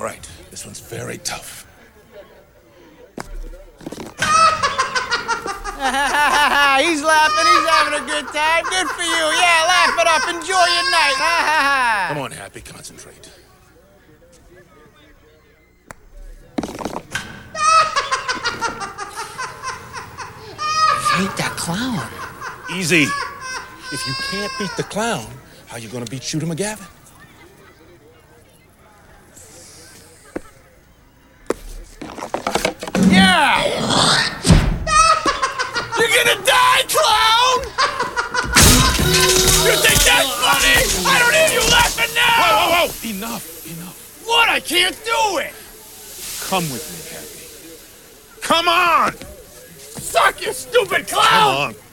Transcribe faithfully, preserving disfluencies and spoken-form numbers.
All right, this one's very tough. He's laughing, he's having a good time. Good for you. Yeah, laugh it up. Enjoy your night. Come on, Happy, concentrate. Hate that clown. Easy. If you can't beat the clown, how you gonna beat Shooter McGavin? Yeah! You're gonna die, clown! You think that's funny? I don't hear you laughing now! Whoa, whoa, whoa! Enough, enough. What? I can't do it! Come with me, Happy. Come on! Suck, you stupid clown! Come on.